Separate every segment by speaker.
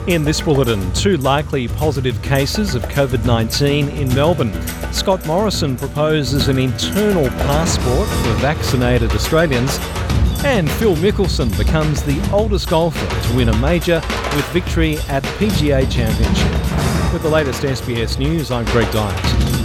Speaker 1: In this bulletin, 2 likely positive cases of COVID-19 in Melbourne. Scott Morrison proposes an internal passport for vaccinated Australians. And Phil Mickelson becomes the oldest golfer to win a major with victory at the PGA Championship. With the latest SBS News, I'm Greg Dyett.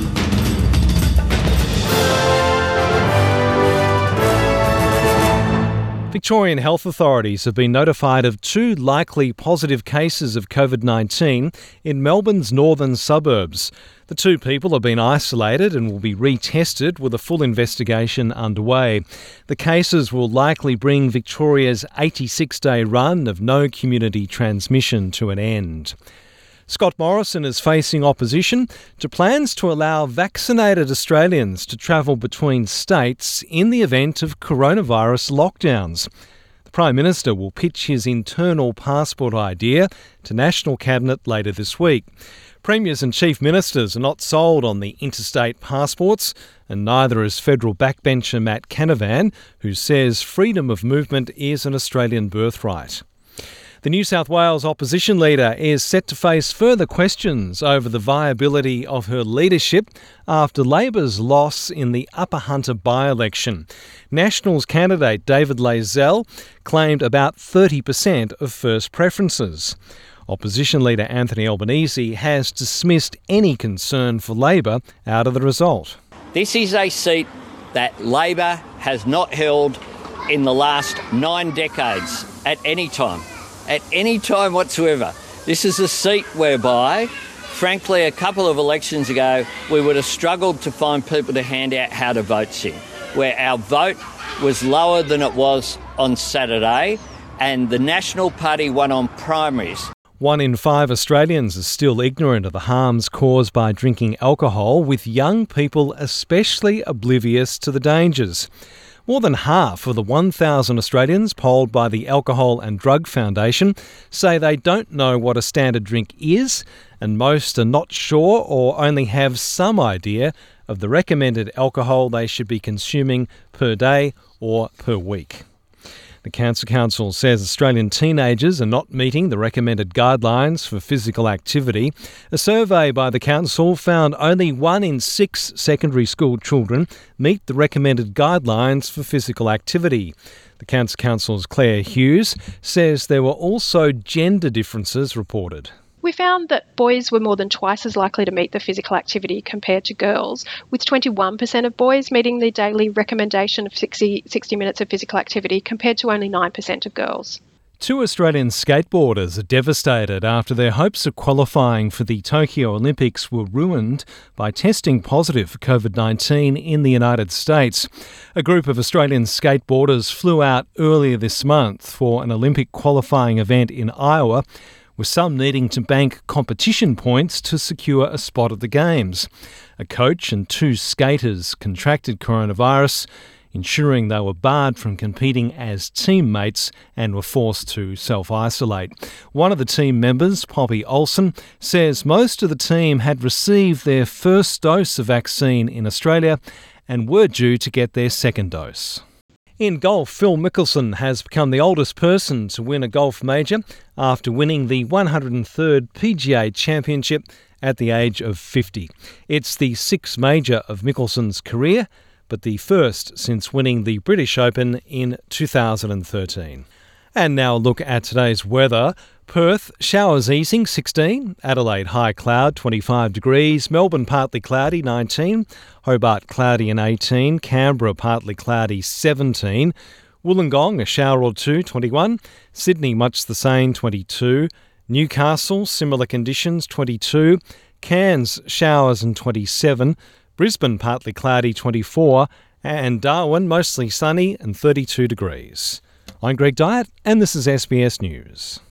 Speaker 1: Victorian health authorities have been notified of 2 likely positive cases of COVID-19 in Melbourne's northern suburbs. The 2 people have been isolated and will be retested with a full investigation underway. The cases will likely bring Victoria's 86-day run of no community transmission to an end. Scott Morrison is facing opposition to plans to allow vaccinated Australians to travel between states in the event of coronavirus lockdowns. The Prime Minister will pitch his internal passport idea to National Cabinet later this week. Premiers and Chief Ministers are not sold on the interstate passports, and neither is federal backbencher Matt Canavan, who says freedom of movement is an Australian birthright. The New South Wales opposition leader is set to face further questions over the viability of her leadership after Labor's loss in the Upper Hunter by-election. Nationals candidate David Layzell claimed about 30% of first preferences. Opposition leader Anthony Albanese has dismissed any concern for Labor out of the result.
Speaker 2: This is a seat that Labor has not held in the last 9 decades at any time. At any time whatsoever. This is a seat whereby, frankly, a couple of elections ago, we would have struggled to find people to hand out how to vote in, where our vote was lower than it was on Saturday, and the National Party won on primaries.
Speaker 1: 1 in 5 Australians are still ignorant of the harms caused by drinking alcohol, with young people especially oblivious to the dangers. More than half of the 1,000 Australians polled by the Alcohol and Drug Foundation say they don't know what a standard drink is, and most are not sure or only have some idea of the recommended alcohol they should be consuming per day or per week. The Cancer Council says Australian teenagers are not meeting the recommended guidelines for physical activity. A survey by the council found only 1 in 6 secondary school children meet the recommended guidelines for physical activity. The Cancer Council's Claire Hughes says there were also gender differences reported.
Speaker 3: We found that boys were more than twice as likely to meet the physical activity compared to girls, with 21% of boys meeting the daily recommendation of 60 minutes of physical activity compared to only 9% of girls.
Speaker 1: 2 Australian skateboarders are devastated after their hopes of qualifying for the Tokyo Olympics were ruined by testing positive for COVID-19 in the United States. A group of Australian skateboarders flew out earlier this month for an Olympic qualifying event in Iowa, with some needing to bank competition points to secure a spot at the Games. A coach and 2 skaters contracted coronavirus, ensuring they were barred from competing as teammates and were forced to self-isolate. One of the team members, Poppy Olsen, says most of the team had received their first dose of vaccine in Australia and were due to get their second dose. In golf, Phil Mickelson has become the oldest person to win a golf major after winning the 103rd PGA Championship at the age of 50. It's the 6th major of Mickelson's career, but the first since winning the British Open in 2013. And now a look at today's weather. Perth, showers easing, 16. Adelaide, high cloud, 25 degrees. Melbourne, partly cloudy, 19. Hobart, cloudy and 18. Canberra, partly cloudy, 17. Wollongong, a shower or 2, 21. Sydney, much the same, 22. Newcastle, similar conditions, 22. Cairns, showers and 27. Brisbane, partly cloudy, 24. And Darwin, mostly sunny and 32 degrees. I'm Greg Dyett, and this is SBS News.